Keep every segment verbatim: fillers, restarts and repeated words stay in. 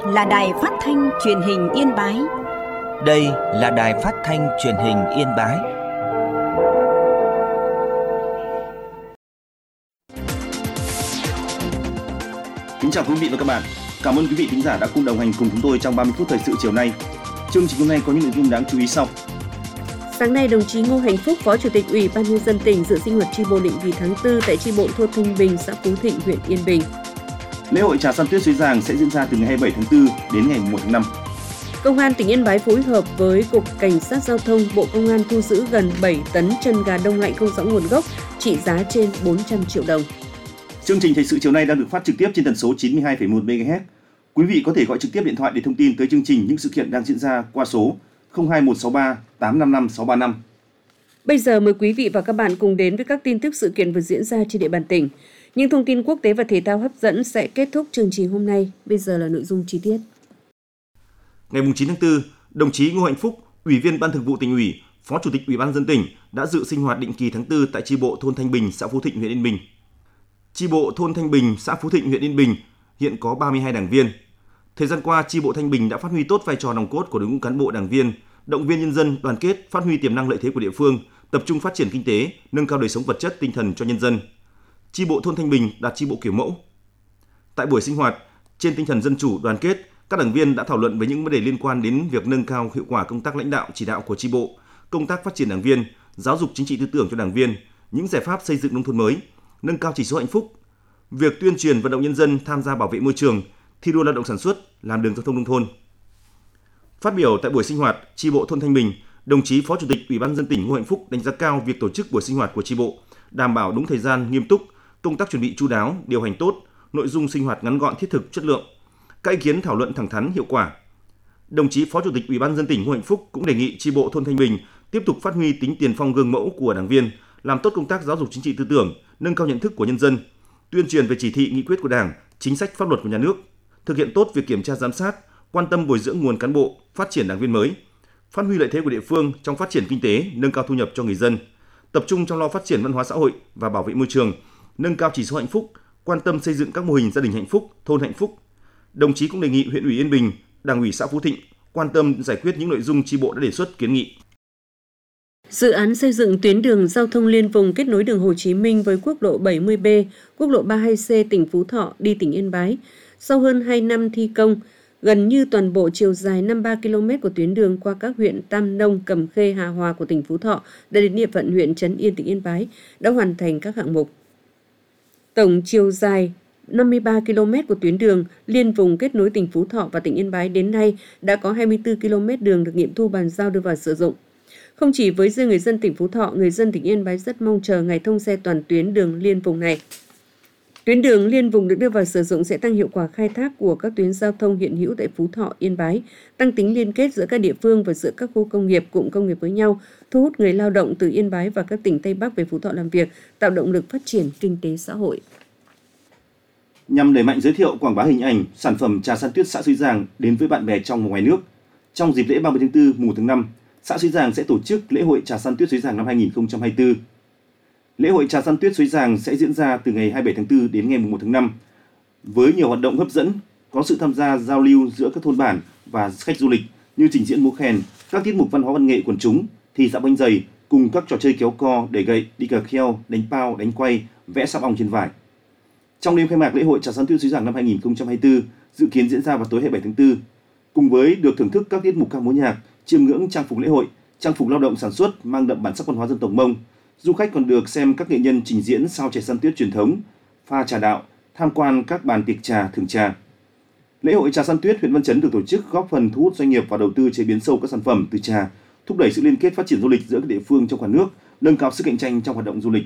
là Đài Phát thanh Truyền hình Yên Bái. Đây là Đài Phát thanh Truyền hình Yên Bái. Kính chào quý vị và các bạn. Cảm ơn quý vị thính giả đã cùng đồng hành cùng chúng tôi trong ba mươi phút thời sự chiều nay. Chương trình hôm nay có những nội dung đáng chú ý sau. Sáng nay, đồng chí Ngô Hạnh Phúc, Phó Chủ tịch Ủy ban Nhân dân tỉnh dự sinh hoạt chi bộ định kỳ tháng tư tại chi bộ thôn Thanh Bình, xã Phú Thịnh, huyện Yên Bình. Lễ hội Trà San Tuyết Suối Giàng sẽ diễn ra từ ngày hai mươi bảy tháng tư đến ngày mùng một tháng năm. Công an tỉnh Yên Bái phối hợp với Cục Cảnh sát Giao thông, Bộ Công an thu giữ gần bảy tấn chân gà đông lạnh không rõ nguồn gốc, trị giá trên bốn trăm triệu đồng. Chương trình thời sự chiều nay đang được phát trực tiếp trên tần số chín mươi hai phẩy một mê ga héc. Quý vị có thể gọi trực tiếp điện thoại để thông tin tới chương trình những sự kiện đang diễn ra qua số không hai một sáu ba tám năm năm sáu ba năm. Bây giờ mời quý vị và các bạn cùng đến với các tin tức sự kiện vừa diễn ra trên địa bàn tỉnh. Những thông tin quốc tế và thể thao hấp dẫn sẽ kết thúc chương trình hôm nay. Bây giờ là nội dung chi tiết. Ngày chín tháng tư, đồng chí Ngô Hạnh Phúc, Ủy viên Ban Thường vụ Tỉnh ủy, Phó Chủ tịch Ủy ban Nhân dân tỉnh đã dự sinh hoạt định kỳ tháng tư tại chi bộ thôn Thanh Bình, xã Phú Thịnh, huyện Yên Bình. Chi bộ thôn Thanh Bình, xã Phú Thịnh, huyện Yên Bình hiện có ba mươi hai đảng viên. Thời gian qua, chi bộ Thanh Bình đã phát huy tốt vai trò nòng cốt của đội ngũ cán bộ đảng viên, động viên nhân dân đoàn kết, phát huy tiềm năng lợi thế của địa phương, tập trung phát triển kinh tế, nâng cao đời sống vật chất tinh thần cho nhân dân. Chi bộ thôn Thanh Bình đạt chi bộ kiểu mẫu. Tại buổi sinh hoạt, trên tinh thần dân chủ, đoàn kết, các đảng viên đã thảo luận về những vấn đề liên quan đến việc nâng cao hiệu quả công tác lãnh đạo chỉ đạo của chi bộ, công tác phát triển đảng viên, giáo dục chính trị tư tưởng cho đảng viên, những giải pháp xây dựng nông thôn mới, nâng cao chỉ số hạnh phúc, việc tuyên truyền vận động nhân dân tham gia bảo vệ môi trường, thi đua lao động sản xuất, làm đường giao thông nông thôn. Phát biểu tại buổi sinh hoạt, chi bộ thôn Thanh Bình, đồng chí Phó Chủ tịch Ủy ban nhân dân tỉnh Ngô Hạnh Phúc đánh giá cao việc tổ chức buổi sinh hoạt của chi bộ, đảm bảo đúng thời gian, nghiêm túc, công tác chuẩn bị chu đáo, điều hành tốt, nội dung sinh hoạt ngắn gọn, thiết thực, chất lượng. Các ý kiến thảo luận thẳng thắn, hiệu quả. Đồng chí Phó Chủ tịch Ủy ban nhân dân tỉnh Ngô Hạnh Phúc cũng đề nghị chi bộ thôn Thanh Bình tiếp tục phát huy tính tiền phong gương mẫu của đảng viên, làm tốt công tác giáo dục chính trị tư tưởng, nâng cao nhận thức của nhân dân, tuyên truyền về chỉ thị, nghị quyết của Đảng, chính sách pháp luật của nhà nước, thực hiện tốt việc kiểm tra giám sát, quan tâm bồi dưỡng nguồn cán bộ, phát triển đảng viên mới, phát huy lợi thế của địa phương trong phát triển kinh tế, nâng cao thu nhập cho người dân, tập trung trong lo phát triển văn hóa xã hội và bảo vệ môi trường, nâng cao chỉ số hạnh phúc, quan tâm xây dựng các mô hình gia đình hạnh phúc, thôn hạnh phúc. Đồng chí cũng đề nghị huyện ủy Yên Bình, Đảng ủy xã Phú Thịnh quan tâm giải quyết những nội dung chi bộ đã đề xuất kiến nghị. Dự án xây dựng tuyến đường giao thông liên vùng kết nối đường Hồ Chí Minh với quốc lộ bảy mươi B, quốc lộ ba mươi hai C tỉnh Phú Thọ đi tỉnh Yên Bái. Sau hơn hai năm thi công, gần như toàn bộ chiều dài năm mươi ba ki lô mét của tuyến đường qua các huyện Tam Nông, Cẩm Khê, Hà Hòa của tỉnh Phú Thọ đã đến địa phận huyện Trấn Yên, tỉnh Yên Bái đã hoàn thành các hạng mục. Tổng chiều dài năm mươi ba ki lô mét của tuyến đường liên vùng kết nối tỉnh Phú Thọ và tỉnh Yên Bái đến nay đã có hai mươi tư ki lô mét đường được nghiệm thu bàn giao đưa vào sử dụng. Không chỉ với riêng người dân tỉnh Phú Thọ, người dân tỉnh Yên Bái rất mong chờ ngày thông xe toàn tuyến đường liên vùng này. Tuyến đường liên vùng được đưa vào sử dụng sẽ tăng hiệu quả khai thác của các tuyến giao thông hiện hữu tại Phú Thọ, Yên Bái, tăng tính liên kết giữa các địa phương và giữa các khu công nghiệp, cụm công nghiệp với nhau, thu hút người lao động từ Yên Bái và các tỉnh Tây Bắc về Phú Thọ làm việc, tạo động lực phát triển kinh tế xã hội. Nhằm đẩy mạnh giới thiệu quảng bá hình ảnh, sản phẩm trà san tuyết xã Suối Giàng đến với bạn bè trong và ngoài nước, trong dịp lễ ba mươi tháng tư mùng một tháng năm, xã Suối Giàng sẽ tổ chức lễ hội trà san tuyết Suối Giàng năm hai không hai tư. Lễ hội trà san tuyết Suối Giàng sẽ diễn ra từ ngày hai mươi bảy tháng tư đến ngày mùng một tháng năm với nhiều hoạt động hấp dẫn, có sự tham gia giao lưu giữa các thôn bản và khách du lịch như trình diễn múa khen, các tiết mục văn hóa văn nghệ quần chúng, thi dạo banh giày cùng các trò chơi kéo co, đẩy gậy, đi cờ kheo, đánh pao, đánh quay, vẽ sáp ong trên vải. Trong đêm khai mạc lễ hội trà san tuyết Suối Giàng năm hai không hai tư dự kiến diễn ra vào tối hai mươi bảy tháng tư, cùng với được thưởng thức các tiết mục ca múa nhạc, chiêm ngưỡng trang phục lễ hội, trang phục lao động sản xuất mang đậm bản sắc văn hóa dân tộc Mông. Du khách còn được xem các nghệ nhân trình diễn sao chè san tuyết truyền thống, pha trà đạo, tham quan các bàn tiệc trà, thưởng trà. Lễ hội trà san tuyết huyện Văn Chấn được tổ chức góp phần thu hút doanh nghiệp vào đầu tư chế biến sâu các sản phẩm từ trà, thúc đẩy sự liên kết phát triển du lịch giữa các địa phương trong cả nước, nâng cao sức cạnh tranh trong hoạt động du lịch.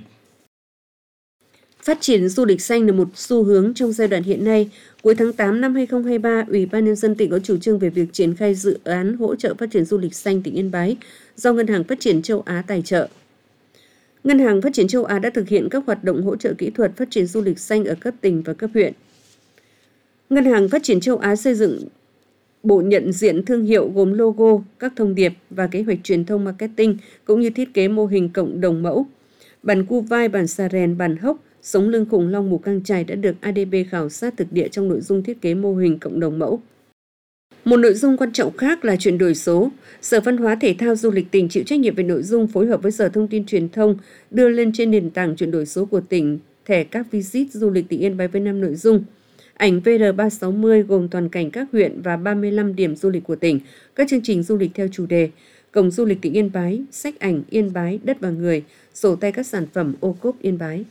Phát triển du lịch xanh là một xu hướng trong giai đoạn hiện nay. Cuối tháng tám năm hai không hai ba, Ủy ban Nhân dân tỉnh có chủ trương về việc triển khai dự án hỗ trợ phát triển du lịch xanh tỉnh Yên Bái do Ngân hàng Phát triển Châu Á tài trợ. Ngân hàng Phát triển Châu Á đã thực hiện các hoạt động hỗ trợ kỹ thuật phát triển du lịch xanh ở cấp tỉnh và cấp huyện. Ngân hàng Phát triển Châu Á xây dựng bộ nhận diện thương hiệu gồm logo, các thông điệp và kế hoạch truyền thông marketing cũng như thiết kế mô hình cộng đồng mẫu. Bản Cu Vai, bản Sa Rèn, bản Hốc, sống lưng khủng long Mù Căng Chải đã được a đê bê khảo sát thực địa trong nội dung thiết kế mô hình cộng đồng mẫu. Một nội dung quan trọng khác là chuyển đổi số. Sở Văn hóa Thể thao Du lịch tỉnh chịu trách nhiệm về nội dung phối hợp với Sở Thông tin Truyền thông đưa lên trên nền tảng chuyển đổi số của tỉnh thẻ các visit du lịch tỉnh Yên Bái với năm nội dung. Ảnh vê rờ ba sáu mươi gồm toàn cảnh các huyện và ba mươi lăm điểm du lịch của tỉnh, các chương trình du lịch theo chủ đề, cổng du lịch tỉnh Yên Bái, sách ảnh Yên Bái, đất và người, sổ tay các sản phẩm ô cốp Yên Bái.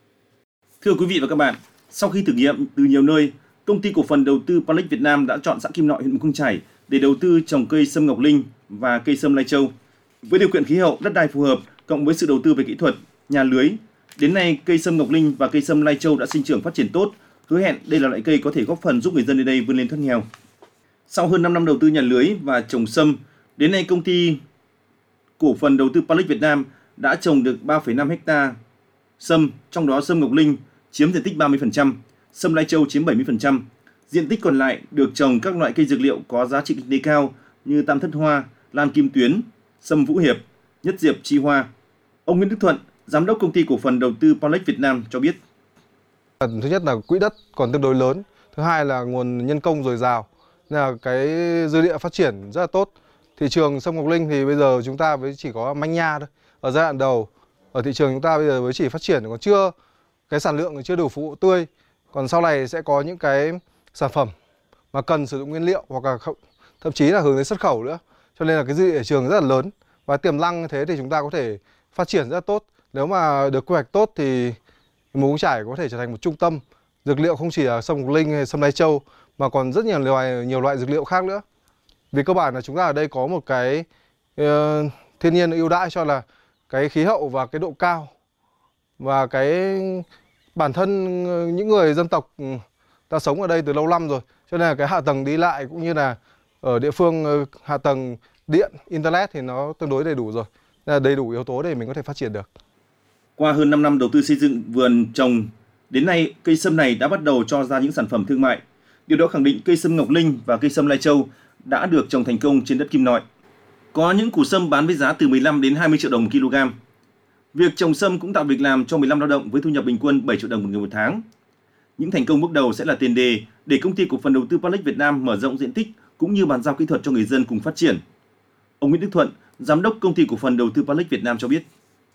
Thưa quý vị và các bạn, sau khi thử nghiệm từ nhiều nơi, Công ty cổ phần đầu tư Palace Việt Nam đã chọn xã Kim Nội, huyện Mù Căng Chải để đầu tư trồng cây sâm ngọc linh và cây sâm lai châu. Với điều kiện khí hậu, đất đai phù hợp, cộng với sự đầu tư về kỹ thuật, nhà lưới, đến nay cây sâm ngọc linh và cây sâm lai châu đã sinh trưởng phát triển tốt, hứa hẹn đây là loại cây có thể góp phần giúp người dân nơi đây vươn lên thoát nghèo. Sau hơn năm năm đầu tư nhà lưới và trồng sâm, đến nay công ty cổ phần đầu tư Palace Việt Nam đã trồng được ba phẩy năm ha sâm, trong đó sâm ngọc linh chiếm diện tích ba mươi phần trăm, sâm lai châu chiếm bảy mươi phần trăm. Diện tích còn lại được trồng các loại cây dược liệu có giá trị kinh tế cao như tam thất hoa, lan kim tuyến, sâm vũ hiệp, nhất diệp chi hoa. Ông Nguyễn Đức Thuận, giám đốc công ty cổ phần đầu tư Palace Việt Nam cho biết. Thứ nhất là quỹ đất còn tương đối lớn, thứ hai là nguồn nhân công dồi dào, nên là cái dư địa phát triển rất là tốt. Thị trường sâm ngọc linh thì bây giờ chúng ta mới chỉ có manh nha thôi. Ở giai đoạn đầu ở thị trường chúng ta bây giờ mới chỉ phát triển còn chưa cái sản lượng chưa đủ phục vụ tươi. Còn sau này sẽ có những cái sản phẩm mà cần sử dụng nguyên liệu hoặc là thậm chí là hướng đến xuất khẩu nữa. Cho nên là cái dư địa thị trường rất là lớn và tiềm năng như thế thì chúng ta có thể phát triển rất là tốt. Nếu mà được quy hoạch tốt thì Mù Căng Chải có thể trở thành một trung tâm dược liệu không chỉ là sâm ngọc linh hay sâm lai châu mà còn rất nhiều loại nhiều loại dược liệu khác nữa. Vì cơ bản là chúng ta ở đây có một cái uh, thiên nhiên ưu đãi cho là cái khí hậu và cái độ cao và cái bản thân những người dân tộc ta sống ở đây từ lâu năm rồi, cho nên là cái hạ tầng đi lại cũng như là ở địa phương hạ tầng điện, internet thì nó tương đối đầy đủ rồi, nên là đầy đủ yếu tố để mình có thể phát triển được. Qua hơn năm năm đầu tư xây dựng vườn trồng, đến nay cây sâm này đã bắt đầu cho ra những sản phẩm thương mại. Điều đó khẳng định cây sâm ngọc linh và cây sâm lai châu đã được trồng thành công trên đất Kim Nội. Có những củ sâm bán với giá từ mười lăm đến hai mươi triệu đồng một kg. Việc trồng sâm cũng tạo việc làm cho mười lăm lao động với thu nhập bình quân bảy triệu đồng một người một tháng. Những thành công bước đầu sẽ là tiền đề để công ty cổ phần đầu tư Palace Việt Nam mở rộng diện tích cũng như bàn giao kỹ thuật cho người dân cùng phát triển. Ông Nguyễn Đức Thuận, giám đốc công ty cổ phần đầu tư Palace Việt Nam cho biết.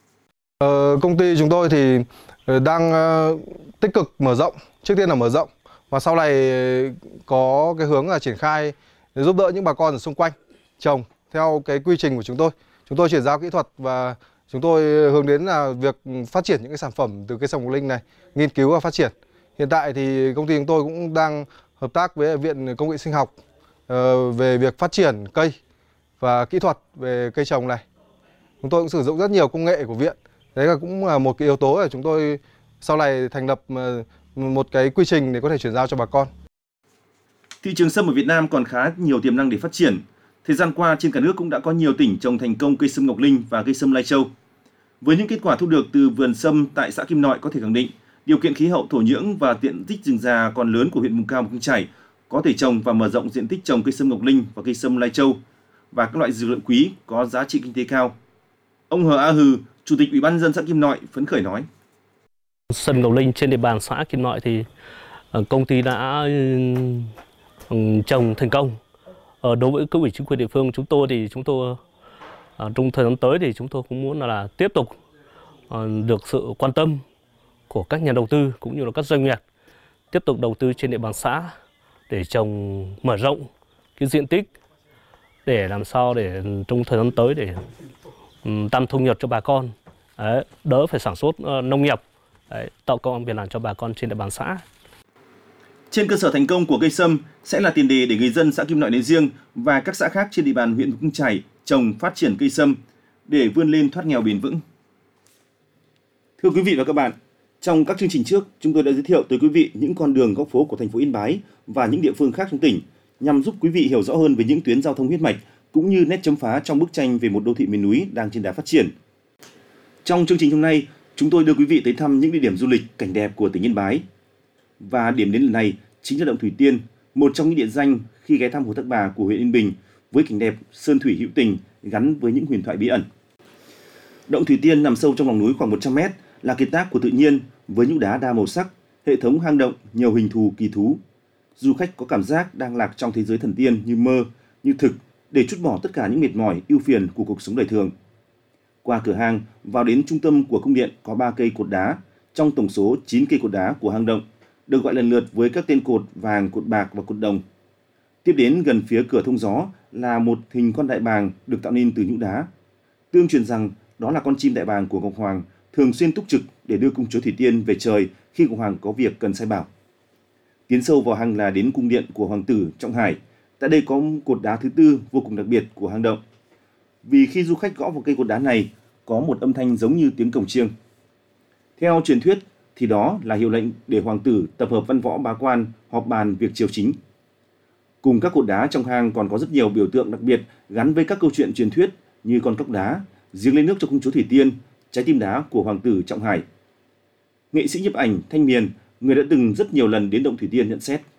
Ờ, công ty chúng tôi thì đang uh, tích cực mở rộng, trước tiên là mở rộng và sau này có cái hướng là triển khai để giúp đỡ những bà con ở xung quanh trồng theo cái quy trình của chúng tôi. Chúng tôi chuyển giao kỹ thuật và chúng tôi hướng đến là việc phát triển những cái sản phẩm từ cây sâm ngọc linh này, nghiên cứu và phát triển. Hiện tại thì công ty chúng tôi cũng đang hợp tác với Viện Công nghệ Sinh học uh, về việc phát triển cây và kỹ thuật về cây trồng này. Chúng tôi cũng sử dụng rất nhiều công nghệ của viện. Đấy là cũng là một cái yếu tố để chúng tôi sau này thành lập một cái quy trình để có thể chuyển giao cho bà con. Thị trường sâm ở Việt Nam còn khá nhiều tiềm năng để phát triển. Thời gian qua trên cả nước cũng đã có nhiều tỉnh trồng thành công cây sâm ngọc linh và cây sâm lai châu. Với những kết quả thu được từ vườn sâm tại xã Kim Nội có thể khẳng định điều kiện khí hậu, thổ nhưỡng và diện tích rừng già còn lớn của huyện vùng cao Mù Căng Chải có thể trồng và mở rộng diện tích trồng cây sâm ngọc linh và cây sâm lai châu và các loại dược liệu quý có giá trị kinh tế cao. Ông Hờ A Hừ, Chủ tịch Ủy ban nhân dân xã Kim Nội phấn khởi nói: Sâm ngọc linh trên địa bàn xã Kim Nội thì công ty đã trồng thành công. Ở đối với cấp ủy chính quyền địa phương chúng tôi thì chúng tôi trong thời gian tới thì chúng tôi cũng muốn là, là tiếp tục được sự quan tâm của các nhà đầu tư cũng như là các doanh nghiệp tiếp tục đầu tư trên địa bàn xã để trồng mở rộng cái diện tích để làm sao để trong thời gian tới để um, tăng thu nhập cho bà con, đấy, đỡ phải sản xuất uh, nông nghiệp, đấy, tạo công ăn việc làm cho bà con trên địa bàn xã. Trên cơ sở thành công của cây sâm sẽ là tiền đề để người dân xã Kim Nội nói riêng và các xã khác trên địa bàn huyện Mù Căng Chải trồng phát triển cây sâm để vươn lên thoát nghèo bền vững. Thưa quý vị và các bạn, trong các chương trình trước, chúng tôi đã giới thiệu tới quý vị những con đường góc phố của thành phố Yên Bái và những địa phương khác trong tỉnh nhằm giúp quý vị hiểu rõ hơn về những tuyến giao thông huyết mạch cũng như nét chấm phá trong bức tranh về một đô thị miền núi đang trên đà phát triển. Trong chương trình hôm nay, chúng tôi đưa quý vị tới thăm những địa điểm du lịch cảnh đẹp của tỉnh Yên Bái. Và điểm đến lần này chính là động Thủy Tiên, một trong những địa danh khi ghé thăm Hồ Thác Bà của huyện Yên Bình với cảnh đẹp sơn thủy hữu tình gắn với những huyền thoại bí ẩn. Động Thủy Tiên nằm sâu trong lòng núi khoảng một trăm mét, là kiệt tác của tự nhiên với những đá đa màu sắc, hệ thống hang động nhiều hình thù kỳ thú. du khách có cảm giác đang lạc trong thế giới thần tiên như mơ, như thực để trút bỏ tất cả những mệt mỏi, ưu phiền của cuộc sống đời thường. Qua cửa hang, vào đến trung tâm của cung điện có ba cây cột đá trong tổng số chín cây cột đá của hang động, được gọi lần lượt với các tên cột vàng, cột bạc và cột đồng. Tiếp đến gần phía cửa thông gió là một hình con đại bàng được tạo nên từ nhũ đá. Tương truyền rằng đó là con chim đại bàng của Ngọc Hoàng, thường xuyên túc trực để đưa công chúa Thủy Tiên về trời khi Ngọc Hoàng có việc cần sai bảo. Tiến sâu vào hang là đến cung điện của Hoàng tử Trọng Hải. Tại đây có cột đá thứ tư vô cùng đặc biệt của hang động. Vì khi du khách gõ vào cây cột đá này, có một âm thanh giống như tiếng cồng chiêng. Theo truyền thuyết thì đó là hiệu lệnh để hoàng tử tập hợp văn võ bá quan họp bàn việc triều chính. Cùng các cột đá trong hang còn có rất nhiều biểu tượng đặc biệt gắn với các câu chuyện truyền thuyết như con cóc đá, giếng lấy nước cho công chúa Thủy Tiên, trái tim đá của hoàng tử Trọng Hải. Nghệ sĩ nhiếp ảnh Thanh Miền, người đã từng rất nhiều lần đến động Thủy Tiên nhận xét.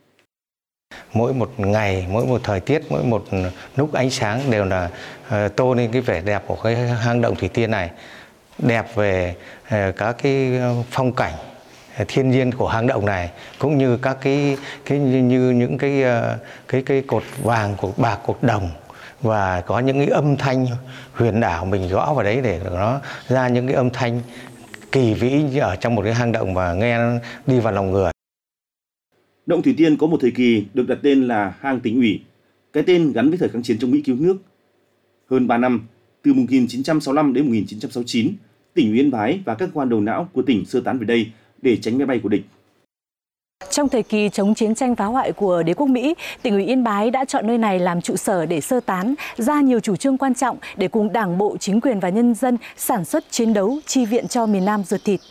Mỗi một ngày, mỗi một thời tiết, mỗi một lúc ánh sáng đều là uh, tô lên cái vẻ đẹp của cái hang động Thủy Tiên này. Đẹp về uh, các cái phong cảnh thiên nhiên của hang động này, cũng như các cái cái như, như những cái uh, cái cái cột vàng, cột bạc, cột đồng, và có những cái âm thanh huyền ảo mình gõ vào đấy để nó ra những cái âm thanh kỳ vĩ như ở trong một cái hang động và nghe đi vào lòng người. Động Thủy Tiên có một thời kỳ được đặt tên là hang Tỉnh ủy, cái tên gắn với thời kháng chiến chống Mỹ cứu nước. Hơn ba năm, từ một nghìn chín trăm sáu mươi lăm đến một nghìn chín trăm sáu mươi chín, tỉnh ủy Yên Bái và các quan đầu não của tỉnh sơ tán về đây để tránh máy bay của địch. Trong thời kỳ chống chiến tranh phá hoại của đế quốc Mỹ, tỉnh ủy Yên Bái đã chọn nơi này làm trụ sở để sơ tán, ra nhiều chủ trương quan trọng để cùng Đảng bộ, chính quyền và nhân dân sản xuất, chiến đấu, chi viện cho miền Nam ruột thịt.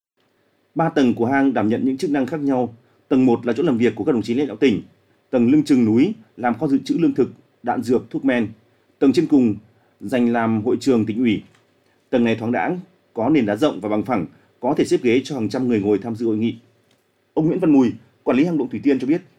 Ba tầng của hang đảm nhận những chức năng khác nhau. Tầng một là chỗ làm việc của các đồng chí lãnh đạo tỉnh. Tầng lưng chừng núi làm kho dự trữ lương thực, đạn dược, thuốc men. Tầng trên cùng dành làm hội trường tỉnh ủy. Tầng này thoáng đãng, có nền đá rộng và bằng phẳng, có thể xếp ghế cho hàng trăm người ngồi tham dự hội nghị. Ông Nguyễn Văn Mùi, quản lý hang động Thủy Tiên cho biết.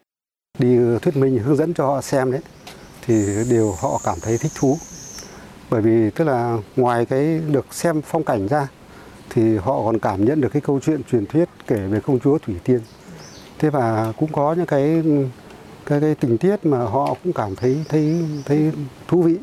Đi thuyết minh hướng dẫn cho họ xem đấy, thì đều họ cảm thấy thích thú. Bởi vì tức là ngoài cái được xem phong cảnh ra, thì họ còn cảm nhận được cái câu chuyện truyền thuyết kể về công chúa Thủy Tiên. Thế và cũng có những cái cái, cái tình tiết mà họ cũng cảm thấy thấy thấy thú vị.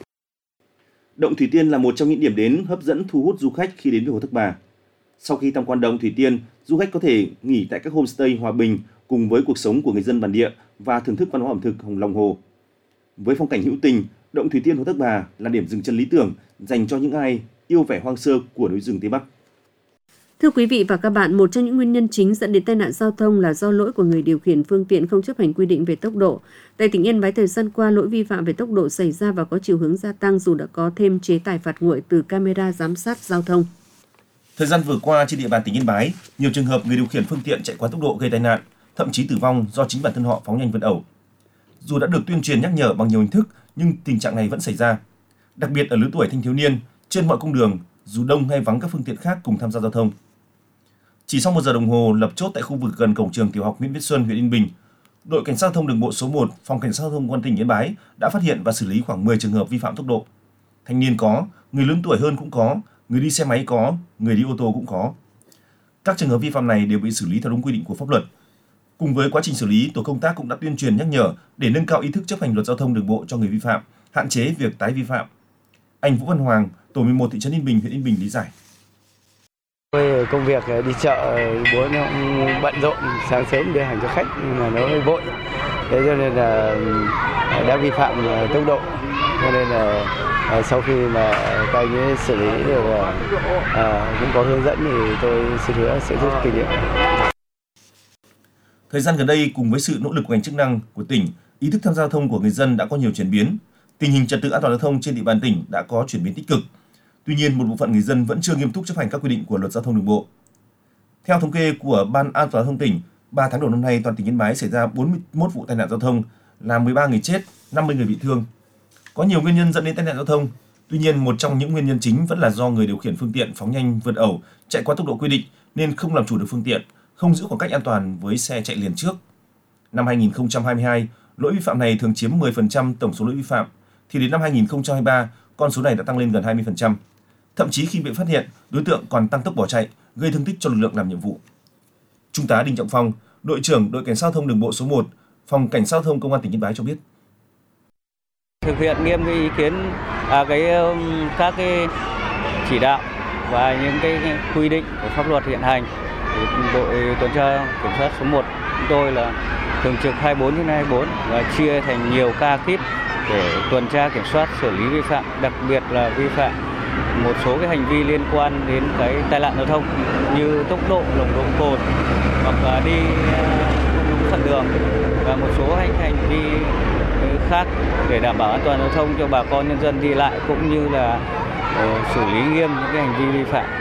Động Thủy Tiên là một trong những điểm đến hấp dẫn thu hút du khách khi đến với Hồ Thác Bà. Sau khi tham quan động Thủy Tiên, du khách có thể nghỉ tại các homestay hòa bình cùng với cuộc sống của người dân bản địa và thưởng thức văn hóa ẩm thực lòng hồ. Với phong cảnh hữu tình, động Thủy Tiên Hồ Thác Bà là điểm dừng chân lý tưởng dành cho những ai yêu vẻ hoang sơ của núi rừng Tây Bắc. Thưa quý vị và các bạn, một trong những nguyên nhân chính dẫn đến tai nạn giao thông là do lỗi của người điều khiển phương tiện không chấp hành quy định về tốc độ. Tại tỉnh Yên Bái thời gian qua, lỗi vi phạm về tốc độ xảy ra và có chiều hướng gia tăng dù đã có thêm chế tài phạt nguội từ camera giám sát giao thông. Thời gian vừa qua trên địa bàn tỉnh Yên Bái, nhiều trường hợp người điều khiển phương tiện chạy quá tốc độ gây tai nạn, thậm chí tử vong do chính bản thân họ phóng nhanh vượt ẩu. Dù đã được tuyên truyền nhắc nhở bằng nhiều hình thức, nhưng tình trạng này vẫn xảy ra. Đặc biệt ở lứa tuổi thanh thiếu niên, trên mọi cung đường, dù đông hay vắng các phương tiện khác cùng tham gia giao thông. Chỉ sau một giờ đồng hồ lập chốt tại khu vực gần cổng trường tiểu học Nguyễn Viết Xuân, huyện Yên Bình, đội cảnh sát giao thông đường bộ số một, phòng cảnh sát giao thông công an tỉnh Yên Bái đã phát hiện và xử lý khoảng mười trường hợp vi phạm tốc độ. Thanh niên có, người lớn tuổi hơn cũng có, người đi xe máy có, người đi ô tô cũng có. Các trường hợp vi phạm này đều bị xử lý theo đúng quy định của pháp luật. Cùng với quá trình xử lý, tổ công tác cũng đã tuyên truyền nhắc nhở để nâng cao ý thức chấp hành luật giao thông đường bộ cho người vi phạm, hạn chế việc tái vi phạm. Anh Vũ Văn Hoàng, tổ mười một thị trấn Yên Bình, huyện Yên Bình lý giải. Tôi công việc đi chợ bố nó cũng bận rộn, sáng sớm đưa hàng cho khách nhưng mà nó hơi vội, thế cho nên là đã vi phạm tốc độ, cho nên là sau khi mà các anh ấy xử lý rồi à, cũng có hướng dẫn thì tôi xin hứa sẽ rút kinh nghiệm. Thời gian gần đây, cùng với sự nỗ lực của ngành chức năng của tỉnh, ý thức tham gia giao thông của người dân đã có nhiều chuyển biến. Tình hình trật tự an toàn giao thông trên địa bàn tỉnh đã có chuyển biến tích cực. Tuy nhiên, một bộ phận người dân vẫn chưa nghiêm túc chấp hành các quy định của luật giao thông đường bộ. Theo thống kê của Ban An toàn giao thông tỉnh, ba tháng đầu năm nay toàn tỉnh Yên Bái xảy ra bốn mươi mốt vụ tai nạn giao thông, làm mười ba người chết, năm mươi người bị thương. Có nhiều nguyên nhân dẫn đến tai nạn giao thông. Tuy nhiên, một trong những nguyên nhân chính vẫn là do người điều khiển phương tiện phóng nhanh vượt ẩu, chạy quá tốc độ quy định nên không làm chủ được phương tiện, không giữ khoảng cách an toàn với xe chạy liền trước. Năm hai nghìn không trăm hai mươi hai, lỗi vi phạm này thường chiếm mười phần trăm tổng số lỗi vi phạm, thì đến năm hai nghìn không trăm hai mươi ba, con số này đã tăng lên gần hai mươi phần trăm. Thậm chí khi bị phát hiện, đối tượng còn tăng tốc bỏ chạy, gây thương tích cho lực lượng làm nhiệm vụ. Trung tá Đinh Trọng Phong, đội trưởng đội cảnh sát giao thông đường bộ số một, Phòng Cảnh sát giao thông Công an tỉnh Yên Bái cho biết. Thực hiện nghiêm cái ý kiến à, cái các cái chỉ đạo và những cái quy định của pháp luật hiện hành. Thì đội tuần tra kiểm soát số một chúng tôi là thường trực hai mươi bốn trên hai mươi bốn và chia thành nhiều ca kíp để tuần tra kiểm soát xử lý vi phạm, đặc biệt là vi phạm một số cái hành vi liên quan đến cái tai nạn giao thông như tốc độ, nồng độ cồn hoặc là đi không đúng phần đường và một số hành hành vi khác để đảm bảo an toàn giao thông cho bà con nhân dân đi lại cũng như là uh, xử lý nghiêm những cái hành vi vi phạm.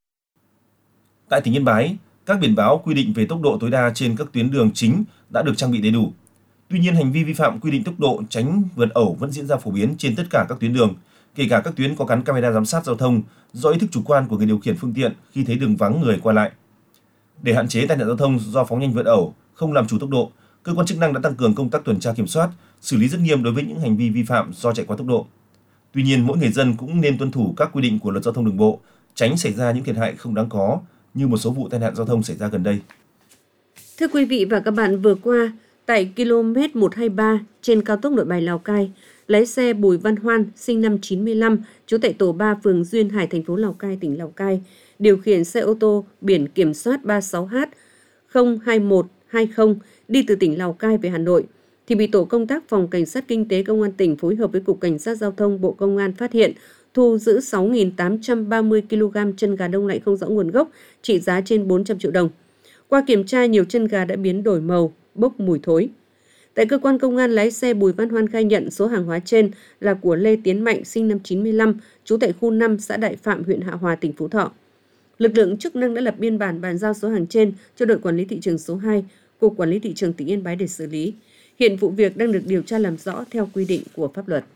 Tại tỉnh Yên Bái, các biển báo quy định về tốc độ tối đa trên các tuyến đường chính đã được trang bị đầy đủ. Tuy nhiên, hành vi vi phạm quy định tốc độ tránh vượt ẩu vẫn diễn ra phổ biến trên tất cả các tuyến đường, kể cả các tuyến có gắn camera giám sát giao thông do ý thức chủ quan của người điều khiển phương tiện khi thấy đường vắng người qua lại. Để hạn chế tai nạn giao thông do phóng nhanh vượt ẩu, không làm chủ tốc độ, cơ quan chức năng đã tăng cường công tác tuần tra kiểm soát, xử lý rất nghiêm đối với những hành vi vi phạm do chạy quá tốc độ. Tuy nhiên, mỗi người dân cũng nên tuân thủ các quy định của luật giao thông đường bộ, tránh xảy ra những thiệt hại không đáng có như một số vụ tai nạn giao thông xảy ra gần đây. Thưa quý vị và các bạn, vừa qua, tại km một hai ba trên cao tốc Nội Bài Lào Cai, lái xe Bùi Văn Hoan, sinh năm chín mươi lăm, trú tại tổ ba phường Duyên Hải, thành phố Lào Cai, tỉnh Lào Cai, điều khiển xe ô tô biển kiểm soát ba mươi sáu H không hai một hai không đi từ tỉnh Lào Cai về Hà Nội, thì bị tổ công tác Phòng Cảnh sát Kinh tế Công an tỉnh phối hợp với Cục Cảnh sát Giao thông Bộ Công an phát hiện, thu giữ sáu nghìn tám trăm ba mươi ki lô gam chân gà đông lạnh không rõ nguồn gốc, trị giá trên bốn trăm triệu đồng. Qua kiểm tra, nhiều chân gà đã biến đổi màu, bốc mùi thối. Tại cơ quan công an, lái xe Bùi Văn Hoan khai nhận số hàng hóa trên là của Lê Tiến Mạnh, sinh năm chín mươi lăm, trú tại khu năm, xã Đại Phạm, huyện Hạ Hòa, tỉnh Phú Thọ. Lực lượng chức năng đã lập biên bản bàn giao số hàng trên cho đội quản lý thị trường số hai, Cục Quản lý Thị trường tỉnh Yên Bái để xử lý. Hiện vụ việc đang được điều tra làm rõ theo quy định của pháp luật.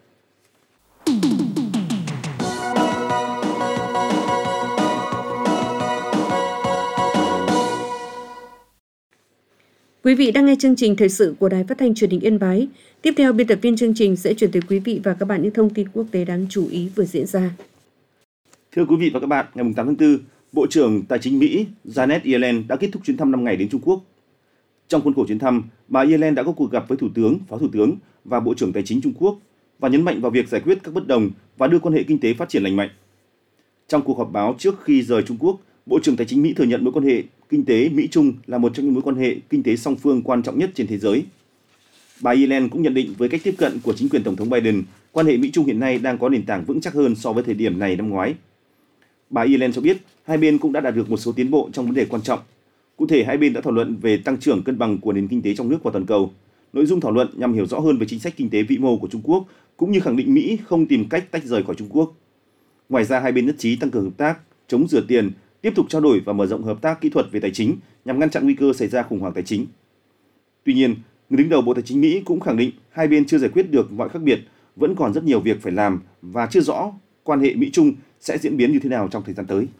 Quý vị đang nghe chương trình thời sự của Đài Phát thanh Truyền hình Yên Bái. Tiếp theo, biên tập viên chương trình sẽ chuyển tới quý vị và các bạn những thông tin quốc tế đáng chú ý vừa diễn ra. Thưa quý vị và các bạn, ngày tám tháng tư, Bộ trưởng Tài chính Mỹ Janet Yellen đã kết thúc chuyến thăm năm ngày đến Trung Quốc. Trong khuôn khổ chuyến thăm, bà Yellen đã có cuộc gặp với Thủ tướng, Phó Thủ tướng và Bộ trưởng Tài chính Trung Quốc và nhấn mạnh vào việc giải quyết các bất đồng và đưa quan hệ kinh tế phát triển lành mạnh. Trong cuộc họp báo trước khi rời Trung Quốc, Bộ trưởng Tài chính Mỹ thừa nhận mối quan hệ kinh tế Mỹ-Trung là một trong những mối quan hệ kinh tế song phương quan trọng nhất trên thế giới. Bà Yellen cũng nhận định với cách tiếp cận của chính quyền Tổng thống Biden, quan hệ Mỹ-Trung hiện nay đang có nền tảng vững chắc hơn so với thời điểm này năm ngoái. Bà Yellen cho biết hai bên cũng đã đạt được một số tiến bộ trong vấn đề quan trọng. Cụ thể, hai bên đã thảo luận về tăng trưởng cân bằng của nền kinh tế trong nước và toàn cầu. Nội dung thảo luận nhằm hiểu rõ hơn về chính sách kinh tế vĩ mô của Trung Quốc, cũng như khẳng định Mỹ không tìm cách tách rời khỏi Trung Quốc. Ngoài ra, hai bên nhất trí tăng cường hợp tác, chống rửa tiền, tiếp tục trao đổi và mở rộng hợp tác kỹ thuật về tài chính nhằm ngăn chặn nguy cơ xảy ra khủng hoảng tài chính. Tuy nhiên, người đứng đầu Bộ Tài chính Mỹ cũng khẳng định hai bên chưa giải quyết được mọi khác biệt, vẫn còn rất nhiều việc phải làm và chưa rõ quan hệ Mỹ-Trung sẽ diễn biến như thế nào trong thời gian tới.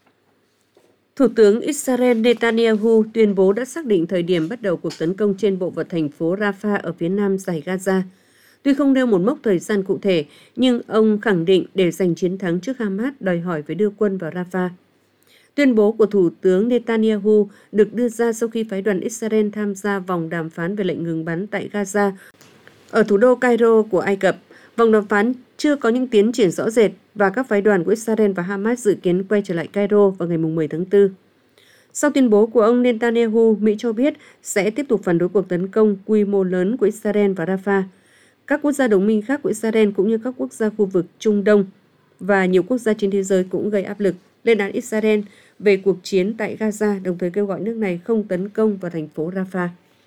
Thủ tướng Israel Netanyahu tuyên bố đã xác định thời điểm bắt đầu cuộc tấn công trên bộ vào thành phố Rafah ở phía nam dải Gaza. Tuy không nêu một mốc thời gian cụ thể, nhưng ông khẳng định để giành chiến thắng trước Hamas đòi hỏi phải đưa quân vào Rafah. Tuyên bố của Thủ tướng Netanyahu được đưa ra sau khi phái đoàn Israel tham gia vòng đàm phán về lệnh ngừng bắn tại Gaza ở thủ đô Cairo của Ai Cập. Vòng đàm phán chưa có những tiến triển rõ rệt và các phái đoàn của Israel và Hamas dự kiến quay trở lại Cairo vào ngày mười tháng tư. Sau tuyên bố của ông Netanyahu, Mỹ cho biết sẽ tiếp tục phản đối cuộc tấn công quy mô lớn của Israel và Rafah. Các quốc gia đồng minh khác của Israel cũng như các quốc gia khu vực Trung Đông và nhiều quốc gia trên thế giới cũng gây áp lực lên án Israel về cuộc chiến tại Gaza, đồng thời kêu gọi nước này không tấn công vào thành phố Rafah.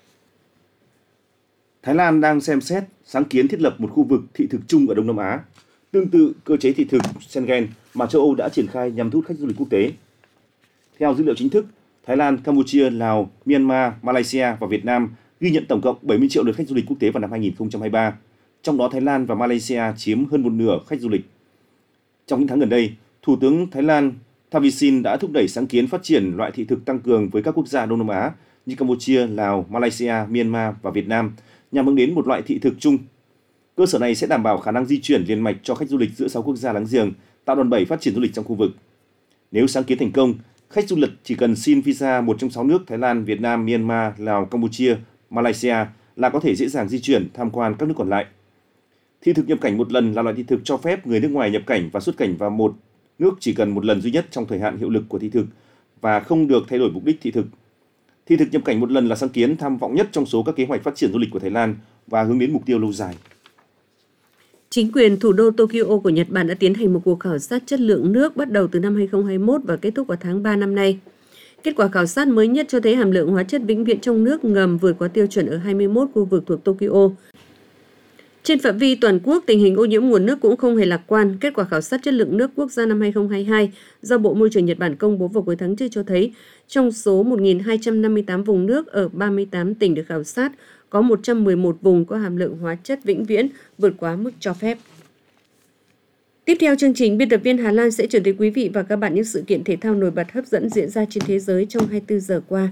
Thái Lan đang xem xét sáng kiến thiết lập một khu vực thị thực chung ở Đông Nam Á, tương tự cơ chế thị thực Schengen mà châu Âu đã triển khai nhằm thu hút khách du lịch quốc tế. Theo dữ liệu chính thức, Thái Lan, Campuchia, Lào, Myanmar, Malaysia và Việt Nam ghi nhận tổng cộng bảy mươi triệu lượt khách du lịch quốc tế vào năm hai nghìn không trăm hai mươi ba, trong đó Thái Lan và Malaysia chiếm hơn một nửa khách du lịch. Trong những tháng gần đây, Thủ tướng Thái Lan Thaksin đã thúc đẩy sáng kiến phát triển loại thị thực tăng cường với các quốc gia Đông Nam Á như Campuchia, Lào, Malaysia, Myanmar và Việt Nam nhằm hướng đến một loại thị thực chung. Cơ sở này sẽ đảm bảo khả năng di chuyển liền mạch cho khách du lịch giữa sáu quốc gia láng giềng, tạo đòn bẩy phát triển du lịch trong khu vực. Nếu sáng kiến thành công, khách du lịch chỉ cần xin visa một trong sáu nước Thái Lan, Việt Nam, Myanmar, Lào, Campuchia, Malaysia là có thể dễ dàng di chuyển tham quan các nước còn lại. Thị thực nhập cảnh một lần là loại thị thực cho phép người nước ngoài nhập cảnh và xuất cảnh vào một nước chỉ cần một lần duy nhất trong thời hạn hiệu lực của thị thực và không được thay đổi mục đích thị thực. Thị thực nhập cảnh một lần là sáng kiến tham vọng nhất trong số các kế hoạch phát triển du lịch của Thái Lan và hướng đến mục tiêu lâu dài. Chính quyền thủ đô Tokyo của Nhật Bản đã tiến hành một cuộc khảo sát chất lượng nước bắt đầu từ năm hai không hai mốt và kết thúc vào tháng ba năm nay. Kết quả khảo sát mới nhất cho thấy hàm lượng hóa chất vĩnh viễn trong nước ngầm vượt quá tiêu chuẩn ở hai mươi mốt khu vực thuộc Tokyo. Trên phạm vi toàn quốc, tình hình ô nhiễm nguồn nước cũng không hề lạc quan. Kết quả khảo sát chất lượng nước quốc gia năm hai không hai hai do Bộ Môi trường Nhật Bản công bố vào cuối tháng trước cho thấy, trong số một nghìn hai trăm năm mươi tám vùng nước ở ba mươi tám tỉnh được khảo sát, có một trăm mười một vùng có hàm lượng hóa chất vĩnh viễn vượt quá mức cho phép. Tiếp theo chương trình, biên tập viên Hà Lan sẽ chuyển tới quý vị và các bạn những sự kiện thể thao nổi bật hấp dẫn diễn ra trên thế giới trong hai mươi tư giờ qua.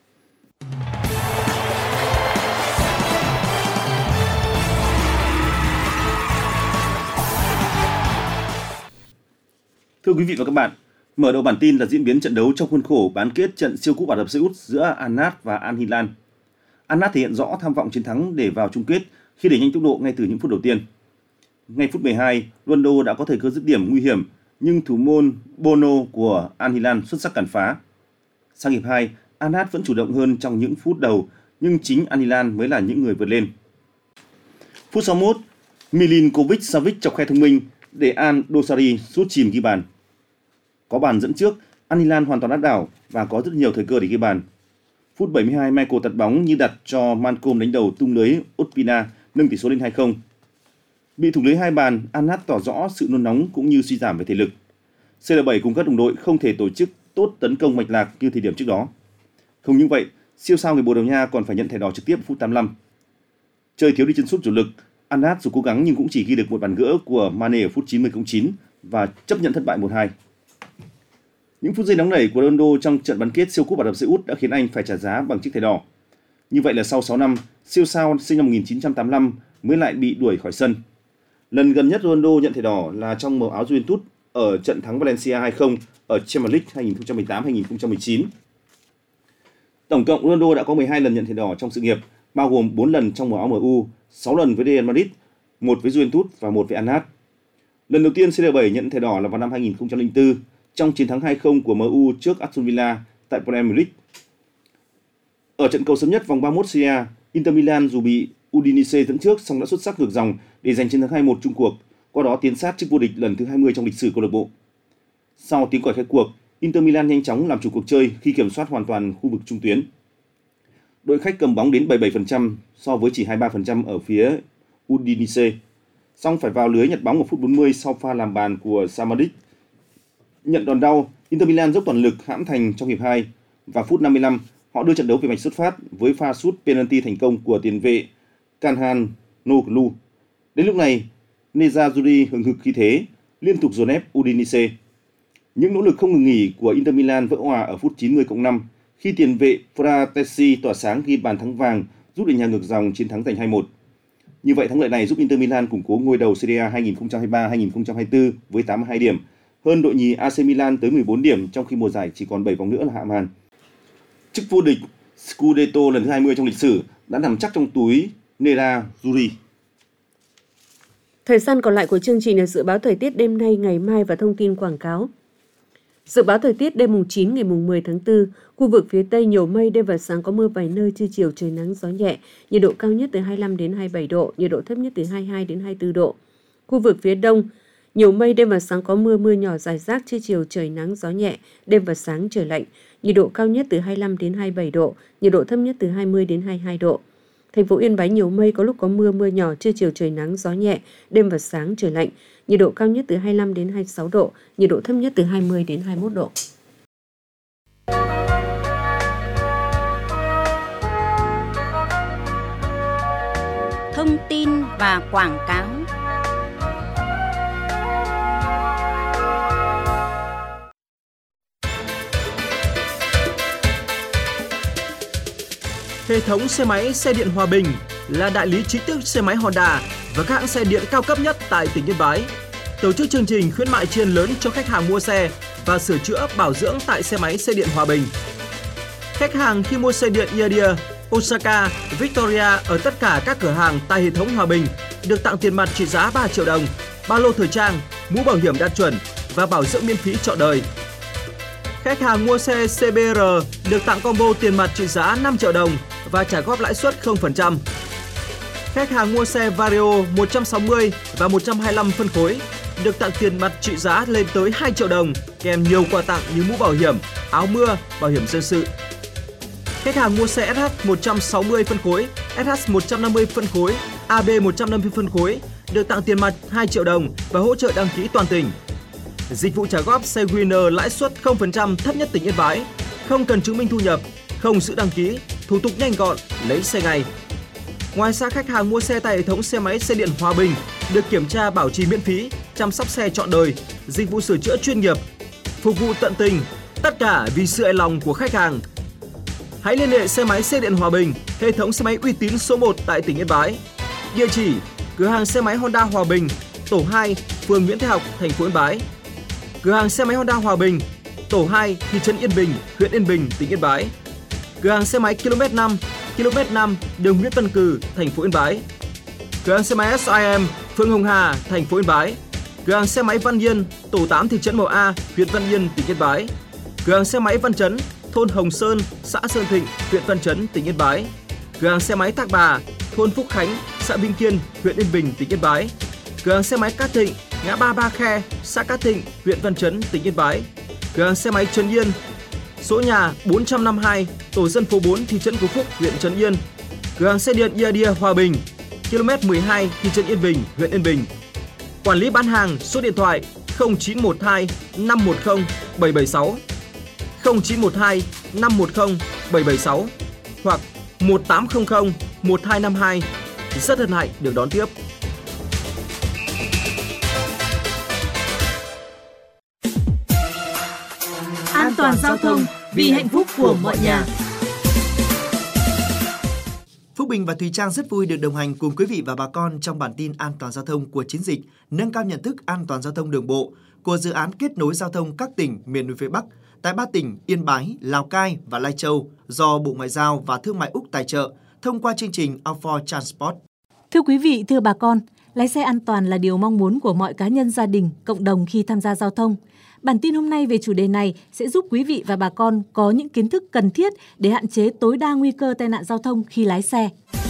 Thưa quý vị và các bạn, mở đầu bản tin là diễn biến trận đấu trong khuôn khổ bán kết trận siêu cúp Ả Rập Xê Út giữa Al Nassr và Al Hilal. Al Nassr thể hiện rõ tham vọng chiến thắng để vào chung kết khi đẩy nhanh tốc độ ngay từ những phút đầu tiên. Ngay phút mười hai, Ronaldo đã có thời cơ dứt điểm nguy hiểm, nhưng thủ môn Bono của Al Hilal xuất sắc cản phá. Sang hiệp hai, Al Nassr vẫn chủ động hơn trong những phút đầu, nhưng chính Al Hilal mới là những người vượt lên. Phút sáu mươi mốt, Milinkovic Savic chọc khe thông minh để Al Dosari sút chìm ghi bàn. Có bàn dẫn trước, Al Hilal hoàn toàn áp đảo và có rất nhiều thời cơ để ghi bàn. Phút bảy mươi hai, Michael tạt bóng như đặt cho Malcolm đánh đầu tung lưới Ospina nâng tỷ số lên hai không. Bị thủng lưới hai bàn, Al Nassr tỏ rõ sự nôn nóng cũng như suy giảm về thể lực. xê lờ bảy cùng các đồng đội không thể tổ chức tốt tấn công mạch lạc như thời điểm trước đó. Không những vậy, siêu sao người Bồ Đào Nha còn phải nhận thẻ đỏ trực tiếp phút tám mươi lăm. Chơi thiếu đi chân sút chủ lực, Al Nassr dù cố gắng nhưng cũng chỉ ghi được một bàn gỡ của Mane ở phút chín mươi cộng chín và chấp nhận thất bại một hai. Những phút giây nóng nảy của Ronaldo trong trận bán kết siêu cúp Ả Rập Xê Út đã khiến anh phải trả giá bằng chiếc thẻ đỏ. Như vậy là sau sáu năm, siêu sao sinh năm một nghìn chín trăm tám mươi lăm mới lại bị đuổi khỏi sân. Lần gần nhất Ronaldo nhận thẻ đỏ là trong màu áo Juventus ở trận thắng Valencia hai không ở Champions League hai nghìn không trăm mười tám hai nghìn không trăm mười chín. Tổng cộng Ronaldo đã có mười hai lần nhận thẻ đỏ trong sự nghiệp, bao gồm bốn lần trong màu áo em u, sáu lần với Real Madrid, một với Juventus và một với Al Nassr. Lần đầu tiên xê lờ bảy nhận thẻ đỏ là vào năm hai nghìn không trăm lẻ bốn trong chiến thắng hai không của em u trước Aston Villa tại Premier League. Ở trận cầu sớm nhất vòng ba mươi mốt Serie A, Inter Milan dù bị Udinese dẫn trước song đã xuất sắc ngược dòng để giành chiến thắng hai một chung cuộc, qua đó tiến sát chức vô địch lần thứ hai mươi trong lịch sử câu lạc bộ. Sau tiếng còi khai cuộc, Inter Milan nhanh chóng làm chủ cuộc chơi khi kiểm soát hoàn toàn khu vực trung tuyến. Đội khách cầm bóng đến bảy mươi bảy phần trăm so với chỉ hai mươi ba phần trăm ở phía Udinese. Song phải vào lưới nhặt bóng ở phút bốn mươi sau pha làm bàn của Samaric. Nhận đòn đau, Inter Milan dốc toàn lực hãm thành trong hiệp hai và phút năm mươi lăm, họ đưa trận đấu về mạch xuất phát với pha sút penalty thành công của tiền vệ Calhanoglu. Đến lúc này, Nerazzurri hừng hực khí thế, liên tục dồn ép Udinese. Những nỗ lực không ngừng nghỉ của Inter Milan vỡ òa ở phút chín mươi cộng năm khi tiền vệ Fratesi tỏa sáng ghi bàn thắng vàng giúp đội nhà ngược dòng chiến thắng giành hai một. Như vậy thắng lợi này giúp Inter Milan củng cố ngôi đầu Serie A hai nghìn không trăm hai mươi ba hai nghìn không trăm hai mươi tư với tám mươi hai điểm, hơn đội nhì a xê Milan tới mười bốn điểm trong khi mùa giải chỉ còn bảy vòng nữa là hạ màn. Chức vô địch Scudetto lần thứ hai mươi trong lịch sử đã nằm chắc trong túi Nerazzurri. Thời gian còn lại của chương trình là dự báo thời tiết đêm nay, ngày mai và thông tin quảng cáo. Dự báo thời tiết đêm mùng chín ngày mùng mười tháng tư, khu vực phía Tây nhiều mây, đêm và sáng có mưa vài nơi, trưa chiều trời nắng gió nhẹ, nhiệt độ cao nhất từ hai mươi lăm đến hai mươi bảy độ, nhiệt độ thấp nhất từ hai mươi hai đến hai mươi tư độ. Khu vực phía Đông nhiều mây, đêm và sáng có mưa, mưa nhỏ rải rác, trưa chiều trời nắng gió nhẹ, đêm và sáng trời lạnh, nhiệt độ cao nhất từ hai mươi lăm đến hai mươi bảy độ, nhiệt độ thấp nhất từ hai mươi đến hai mươi hai độ. Thành phố Yên Bái nhiều mây, có lúc có mưa, mưa nhỏ, trưa chiều trời nắng gió nhẹ, đêm và sáng trời lạnh, nhiệt độ cao nhất từ hai mươi lăm đến hai mươi sáu độ, nhiệt độ thấp nhất từ hai mươi đến hai mươi mốt độ. Thông tin và quảng cáo. Hệ thống xe máy xe điện Hòa Bình là đại lý chính thức xe máy Honda và các hãng xe điện cao cấp nhất tại tỉnh Yên Bái. Tổ chức chương trình khuyến mại tri ân lớn cho khách hàng mua xe và sửa chữa bảo dưỡng tại xe máy xe điện Hòa Bình. Khách hàng khi mua xe điện Iadia Osaka, Victoria ở tất cả các cửa hàng tại hệ thống Hòa Bình được tặng tiền mặt trị giá ba triệu đồng, ba lô thời trang, mũ bảo hiểm đạt chuẩn và bảo dưỡng miễn phí trọn đời. Khách hàng mua xe xê bê rờ được tặng combo tiền mặt trị giá năm triệu đồng và trả góp lãi suất không phần trăm. Khách hàng mua xe Vario một trăm sáu mươi và một trăm hai mươi lăm phân khối được tặng tiền mặt trị giá lên tới hai triệu đồng, kèm nhiều quà tặng như mũ bảo hiểm, áo mưa, bảo hiểm dân sự. Khách hàng mua xe ét hát một trăm sáu mươi phân khối, ét hát một trăm năm mươi phân khối, a bê một trăm năm mươi phân khối được tặng tiền mặt hai triệu đồng và hỗ trợ đăng ký toàn tỉnh. Dịch vụ trả góp xe Winner lãi suất không phần trăm thấp nhất tỉnh Yên Bái, không cần chứng minh thu nhập, không giữ đăng ký, thủ tục nhanh gọn, lấy xe ngay. Ngoài ra, khách hàng mua xe tại hệ thống xe máy xe điện Hòa Bình được kiểm tra bảo trì miễn phí, chăm sóc xe trọn đời, dịch vụ sửa chữa chuyên nghiệp, phục vụ tận tình, tất cả vì sự hài lòng của khách hàng. Hãy liên hệ xe máy xe điện Hòa Bình, hệ thống xe máy uy tín số một tại tỉnh Yên Bái. Địa chỉ: cửa hàng xe máy Honda Hòa Bình, tổ hai, phường Nguyễn Thái Học, thành phố Yên Bái. Cửa hàng xe máy Honda Hòa Bình, tổ hai, thị trấn Yên Bình, huyện Yên Bình, tỉnh Yên Bái. Cửa hàng xe máy ki lô mét năm, ki lô mét năm, đường Nguyễn Văn Cừ, thành phố Yên Bái. Cửa hàng xe máy ét i em, phường Hồng Hà, thành phố Yên Bái. Cửa hàng xe máy Văn Yên, tổ tám, thị trấn Mậu A, huyện Văn Yên, tỉnh Yên Bái. Cửa hàng xe máy Văn Chấn, thôn Hồng Sơn, xã Sơn Thịnh, huyện Văn Chấn, tỉnh Yên Bái. Cửa hàng xe máy Thác Bà, thôn Phúc Khánh, xã Vĩnh Kiên, huyện Yên Bình, tỉnh Yên Bái. Cửa hàng xe máy Cát Thịnh, ngã ba Ba Khe, xã Cát Thịnh, huyện Văn Chấn, tỉnh Yên Bái. Cửa hàng xe máy Trấn Yên, số nhà bốn trăm năm mươi hai, tổ dân phố bốn, thị trấn Phú Phúc, huyện Trấn Yên. Cửa hàng xe điện Iadia Hòa Bình, ki lô mét mười hai, thị trấn Yên Bình, huyện Yên Bình. Quản lý bán hàng, số điện thoại không chín một hai năm một không bảy bảy sáu, không chín một hai năm một không bảy bảy sáu hoặc một tám không không một hai năm hai. Rất hân hạnh được đón tiếp. An toàn giao thông vì hạnh phúc của mọi nhà. Phúc Bình và Thùy Trang rất vui được đồng hành cùng quý vị và bà con trong bản tin an toàn giao thông của chiến dịch nâng cao nhận thức an toàn giao thông đường bộ của dự án kết nối giao thông các tỉnh miền núi phía Bắc tại ba tỉnh Yên Bái, Lào Cai và Lai Châu do Bộ Ngoại giao và Thương mại Úc tài trợ thông qua chương trình Out for Transport. Thưa quý vị, thưa bà con, lái xe an toàn là điều mong muốn của mọi cá nhân, gia đình, cộng đồng khi tham gia giao thông. Bản tin hôm nay về chủ đề này sẽ giúp quý vị và bà con có những kiến thức cần thiết để hạn chế tối đa nguy cơ tai nạn giao thông khi lái xe.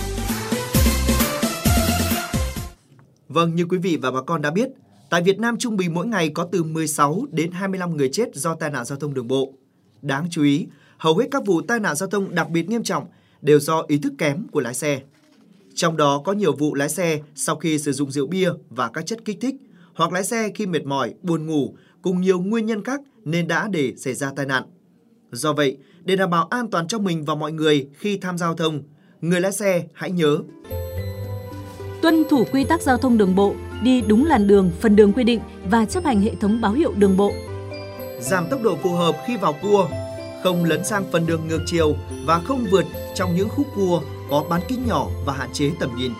Vâng, như quý vị và bà con đã biết, tại Việt Nam trung bình mỗi ngày có từ mười sáu đến hai mươi lăm người chết do tai nạn giao thông đường bộ. Đáng chú ý, hầu hết các vụ tai nạn giao thông đặc biệt nghiêm trọng đều do ý thức kém của lái xe. Trong đó có nhiều vụ lái xe sau khi sử dụng rượu bia và các chất kích thích, hoặc lái xe khi mệt mỏi, buồn ngủ, cùng nhiều nguyên nhân khác nên đã để xảy ra tai nạn. Do vậy, để đảm bảo an toàn cho mình và mọi người khi tham gia giao thông, người lái xe hãy nhớ tuân thủ quy tắc giao thông đường bộ, đi đúng làn đường, phần đường quy định và chấp hành hệ thống báo hiệu đường bộ. Giảm tốc độ phù hợp khi vào cua, không lấn sang phần đường ngược chiều và không vượt trong những khúc cua có bán kính nhỏ và hạn chế tầm nhìn.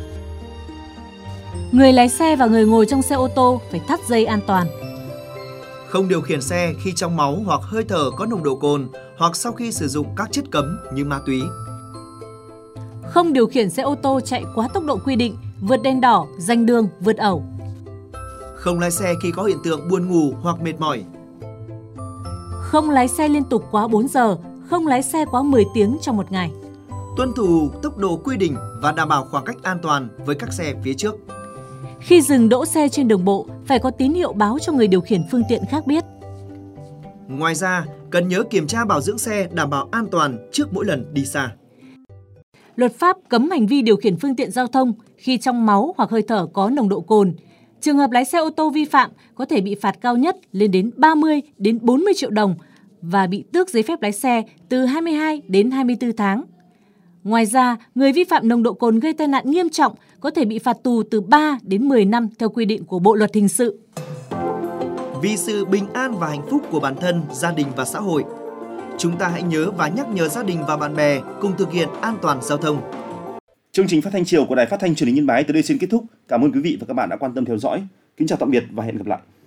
Người lái xe và người ngồi trong xe ô tô phải thắt dây an toàn. Không điều khiển xe khi trong máu hoặc hơi thở có nồng độ cồn hoặc sau khi sử dụng các chất cấm như ma túy. Không điều khiển xe ô tô chạy quá tốc độ quy định, vượt đèn đỏ, giành đường, vượt ẩu. Không lái xe khi có hiện tượng buồn ngủ hoặc mệt mỏi. Không lái xe liên tục quá bốn giờ, không lái xe quá mười tiếng trong một ngày. Tuân thủ tốc độ quy định và đảm bảo khoảng cách an toàn với các xe phía trước. Khi dừng đỗ xe trên đường bộ, phải có tín hiệu báo cho người điều khiển phương tiện khác biết. Ngoài ra, cần nhớ kiểm tra bảo dưỡng xe đảm bảo an toàn trước mỗi lần đi xa. Luật pháp cấm hành vi điều khiển phương tiện giao thông khi trong máu hoặc hơi thở có nồng độ cồn. Trường hợp lái xe ô tô vi phạm có thể bị phạt cao nhất lên đến ba mươi đến bốn mươi triệu đồng và bị tước giấy phép lái xe từ hai mươi hai đến hai mươi tư tháng. Ngoài ra, người vi phạm nồng độ cồn gây tai nạn nghiêm trọng có thể bị phạt tù từ ba đến mười năm theo quy định của Bộ Luật Hình sự. Vì sự bình an và hạnh phúc của bản thân, gia đình và xã hội, chúng ta hãy nhớ và nhắc nhở gia đình và bạn bè cùng thực hiện an toàn giao thông. Chương trình phát thanh chiều của Đài Phát thanh Truyền hình Yên Bái tới đây xin kết thúc. Cảm ơn quý vị và các bạn đã quan tâm theo dõi. Kính chào tạm biệt và hẹn gặp lại.